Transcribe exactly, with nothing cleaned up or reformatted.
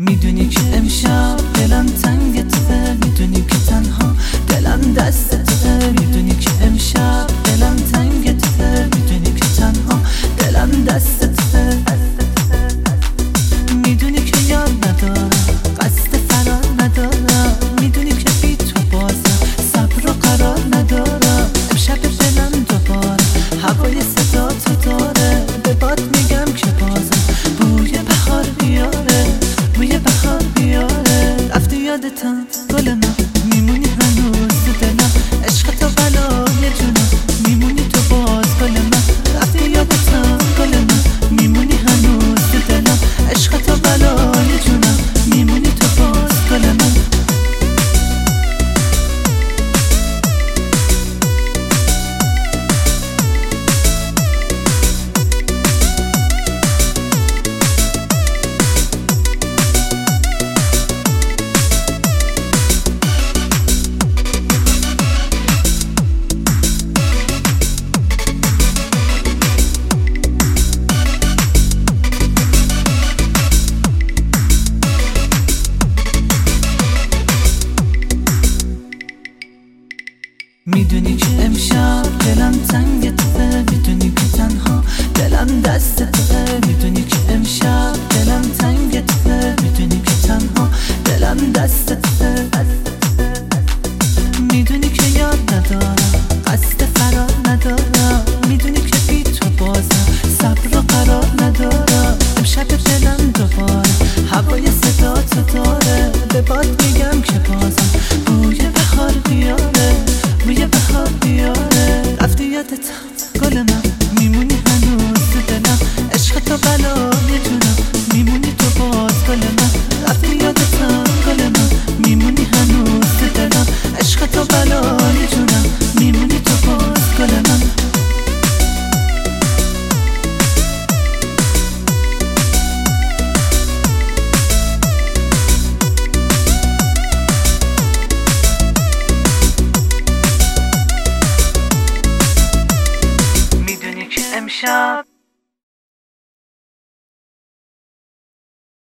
میدونی که امشب دلم تنگ توه، میدونی که تنها دلم دست توه. میدونی که امشب دلم تنگ توه، میدونی که تنها دلم دست توه. میدونی که یار ندارم، قصد فرار ندارم، میدونی که بی تو بازم صبر و قرار ندارم. امشب دلم دوباره هوای صدا تو داره، به باد میگم که بازم بوی بهار بیاره، بوی بهار بیاره. رفتی یادتم گل من، میمونی هنوز تو دلم، عشق تو بلای جونم، میمونی تو باز گل من. رفتی یادتم گل من، میمونی هنوز تو دلم، عشق تو بلای جونم، میمونی تو باز گل من. میدونی که امشب دلم تنگ توه، میدونی که تنها دلم دست توه. میدونی که امشب